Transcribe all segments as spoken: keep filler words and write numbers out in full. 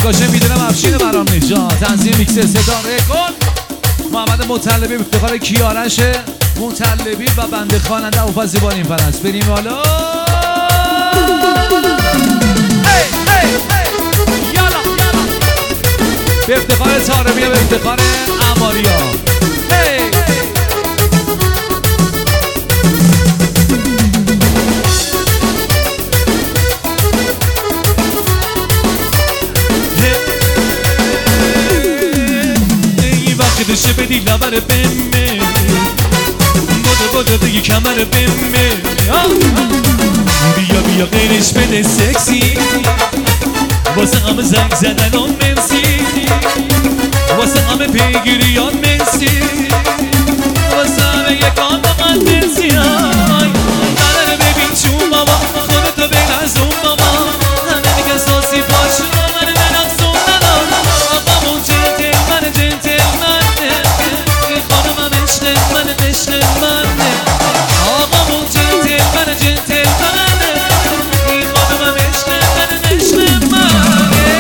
دکاشه میدونم افشین برام نجات تنظیم میکس صدا رکورد محمد مطلبی افتخار کیارش مطلبی و بنده خواننده و فضیبان این پرست. بریم بالا به افتخار طارمی و به افتخار اماریا. ای وقتی بشه بدی لبر بمه بودو بودو دیگه کمر بمه بیا بیا غیرش بده سکسی واسه همه زنگ زدن و مرسی واسه همه پیگیریان مرسی واسه همه یکان فقط مرسی قراره ببین چون بابا خودتو بنزون بابا همه میگن ساسی پاشو من برقصون آقامون جنتل من جنتل منه این خانمم عشق من عشق منه آقامون جنتل من جنتل منه این خانمم عشق من عشق منه.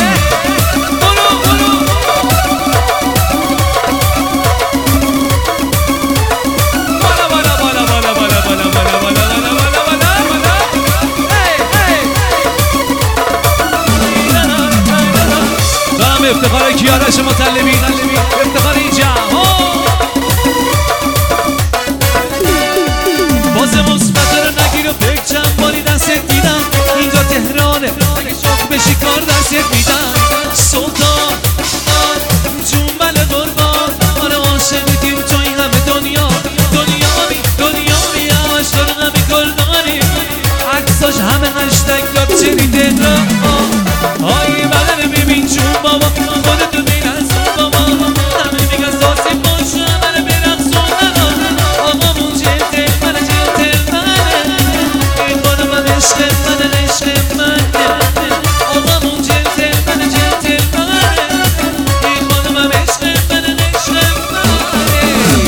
افتخار کیارش مطلبی افتخار این جهان باز مثبت رو نگیر و فکر چند باری دست دیدم اینجا تهرانه اگه شوق بشی کار دست میدم سلطان جنبل قربان آره عاشقتیم تو این همه دنیا دنیا می دنیا می همش داره همه گلدانی عکساش همه هشتگ لاکچری تهران آی بدن ببین جون بابا خودتو بینزون بابا همه میگن ساسی باشه من برقصون آقامون جنتل من جنتل منه این خودم هم عشق من عشق منه آقامون جنتل من جنتل منه این خودم هم عشق من عشق منه.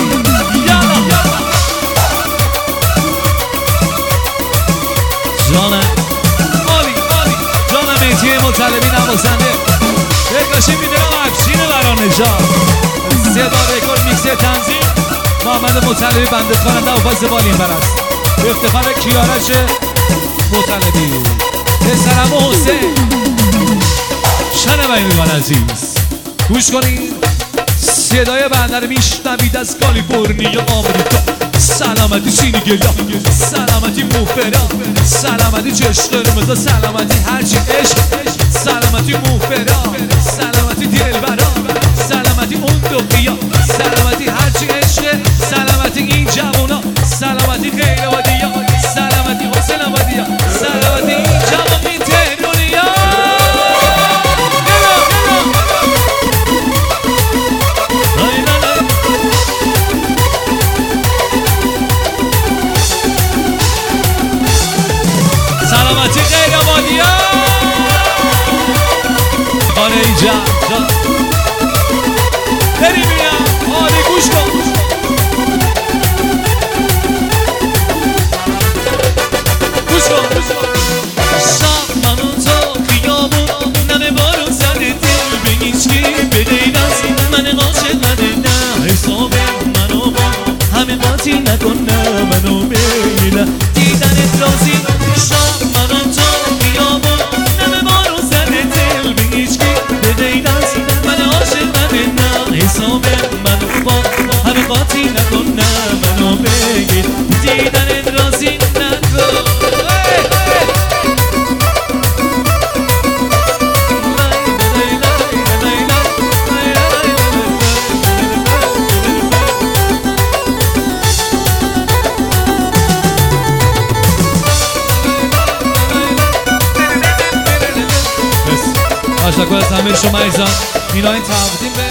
جانم عالی عالی جانم مهدی مطلبی نوازنده بکاشی میدونم افشین برام نجات صدا رکورد میکس تنظیم محمد مطلبی بنده خواننده و فضیبان این پرست به افتخار کیارش مطلبی پسرم حسین شنوندگان عزیز گوش کنید صدای بنده رو میشنوید از کالیفرنیا آمریکا سلامتی چینی گلا سلامتی موفرا سلامتی چشم قرمز سلامتی هرچی عشق سلامتی موفرا سلامتی دلبرا سلامتی اون دقیا سلامتی هرچی عشق سلامتی این جوونا سلامتی غیر ودیا سلامتی حسین ودیا سلامتی این جوان این تهرونیا سلامتی غیر ودیا خانه اینجا بریم بیم آلی گوش کن گوش کن شب من و تو خیابون نمه بارون سر دل به هیچکی بدهید از من قاشق نده نه حساب منو با همه قاطی نکن نه منو بیله دیدنت رازی شب من و تو خیابون نمه بارون سر دل به هیچکی بدهید از من عاشق نده نه حساب منو با همه قاطی نکن نه منو بگیر دیدنت رازی نکن. تشکر از همه شما عزیزان اینا این تقدیم به